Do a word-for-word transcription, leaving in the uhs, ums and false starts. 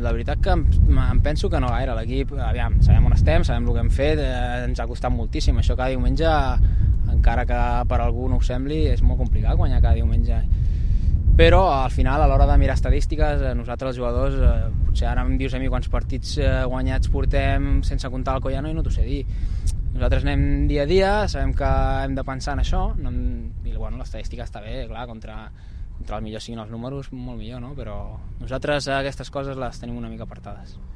la veritat que em, em penso que no gaire. L'equip, aviam, sabem on estem, sabem el que hem fet, eh, ens ha costat moltíssim. Això cada diumenge, encara que per algú no ho sembli, és molt complicat guanyar cada diumenge. Però al final, a l'hora de mirar estadístiques, nosaltres els jugadors, eh, potser ara em dius a mi quants partits eh, guanyats portem sense comptar el Collano i no t'ho sé dir. Nosaltres anem dia a dia, sabem que hem de pensar en això, no hem, i bueno, l'estadística està bé, clar, contra, contra el millor siguin els números, molt millor, no? Però nosaltres aquestes coses les tenim una mica apartades.